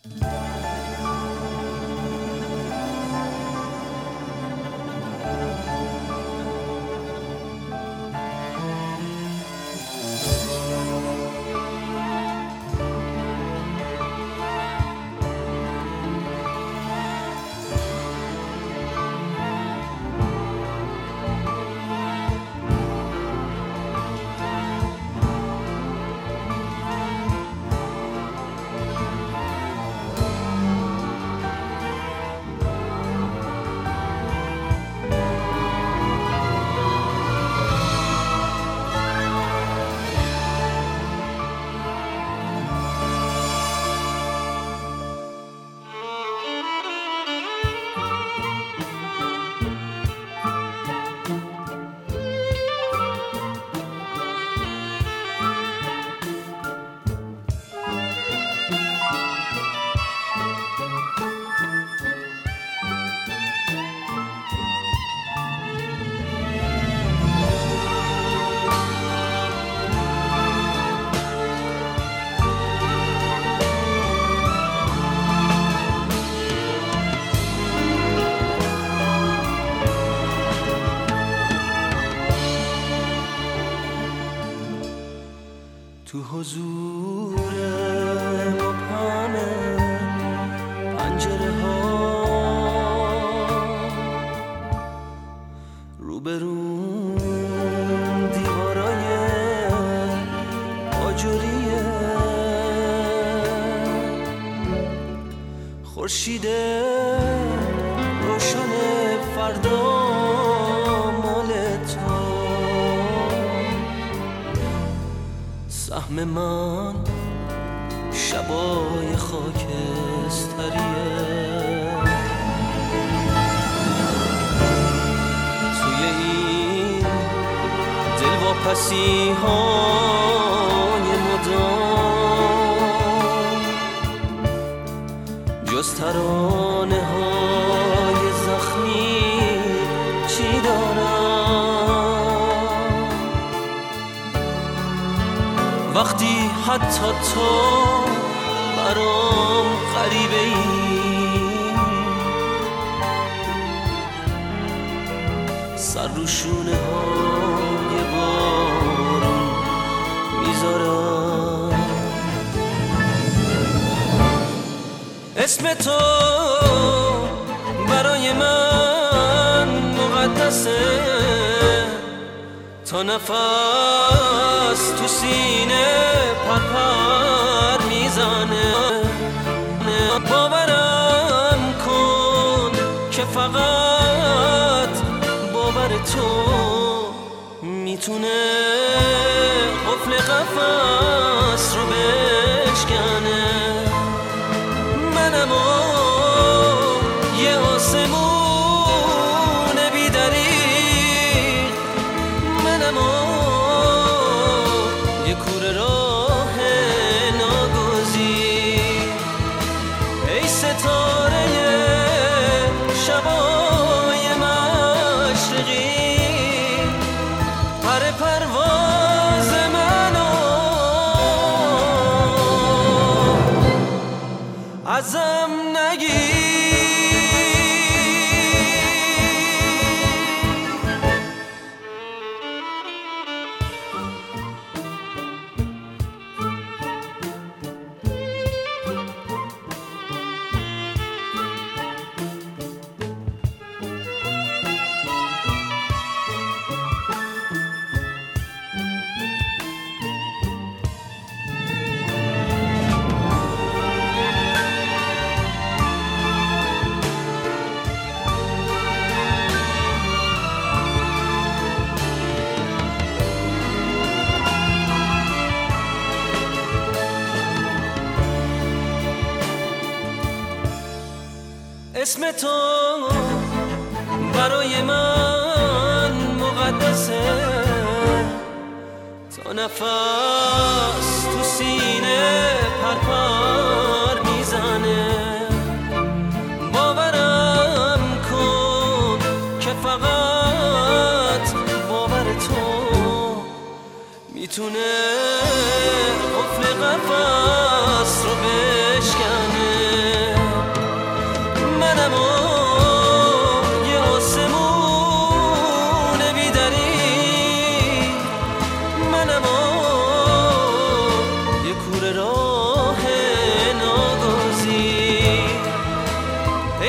تو حضور مبهم پنجره ها روبرون دیوارای آجوریه، خورشید روشن فردا مال تو، سهم من شبای خاکستریه، توی این دلواپسی های مدام جز ترانه های زخمی چی دارم؟ وقتی حتی تو برام غریبه ای، سر رو شونه های بارون میذارم، اسم تو برای من مقدسه، تا نفس تو سینه پرپر میزنه، باورم کن که فقط باور تو میتونه قفل قفس رو بشکنه، منم یه آسمون بی‌دریغ، منم یه کوره راه ناگزیر، ای ستاره شبای مشرقی، پر پرواز منو ازم نگیر. اسم تو برای من مقدسه، تا نفس تو سینه پرپر میزنه، باورم کن که فقط باور تو میتونه قفل قفس رو بشکنه،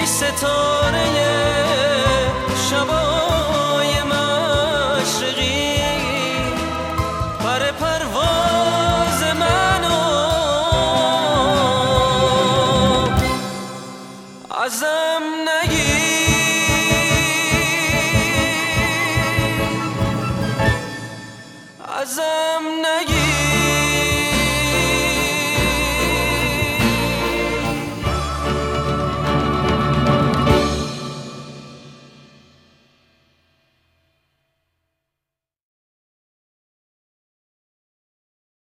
ستاره